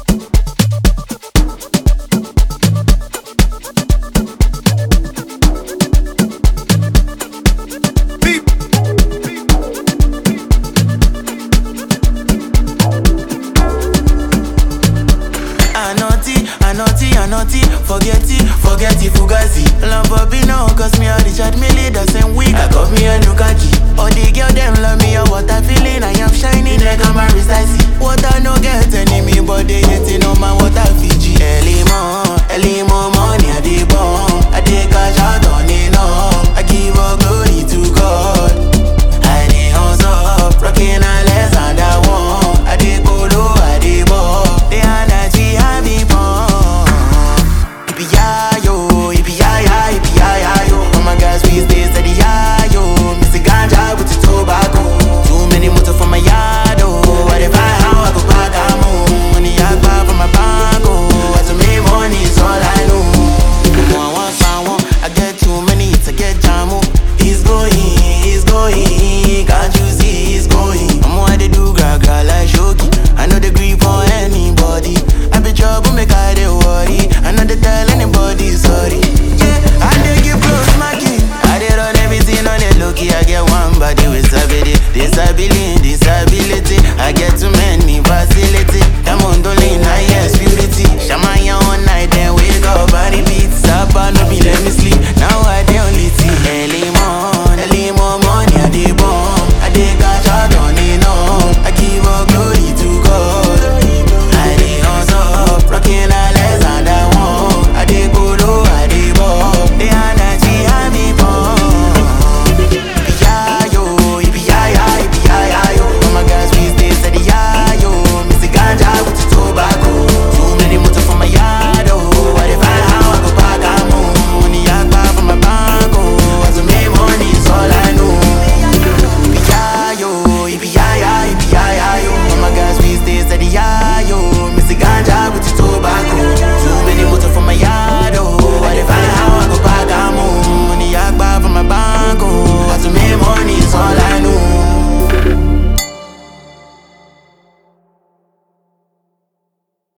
Forget it, Fugazi. Lamborghini, cause me a Richard Mille the same week. I got me a new khaki. All the girls them love me, what I feeling, I am shining like I'm a Rizzi. What I no get any